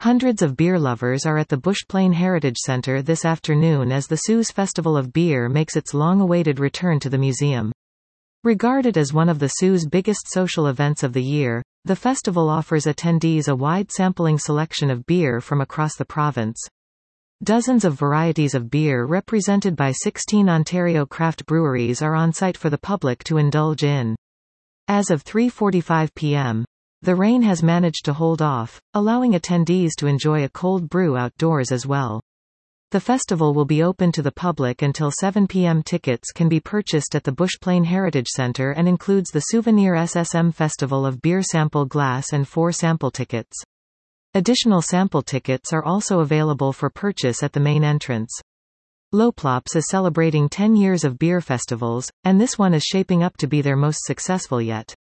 Hundreds of beer lovers are at the Bush Plain Heritage Center this afternoon as the Suze Festival of Beer makes its long-awaited return to the museum. Regarded as one of the Suze biggest social events of the year, the festival offers attendees a wide sampling selection of beer from across the province. Dozens of varieties of beer represented by 16 Ontario craft breweries are on site for the public to indulge in. As of 3:45 p.m., the rain has managed to hold off, allowing attendees to enjoy a cold brew outdoors as well. The festival will be open to the public until 7 p.m. Tickets can be purchased at the Bush Plain Heritage Center and includes the Souvenir SSM Festival of Beer sample glass and 4 sample tickets. Additional sample tickets are also available for purchase at the main entrance. Loplops is celebrating 10 years of beer festivals, and this one is shaping up to be their most successful yet.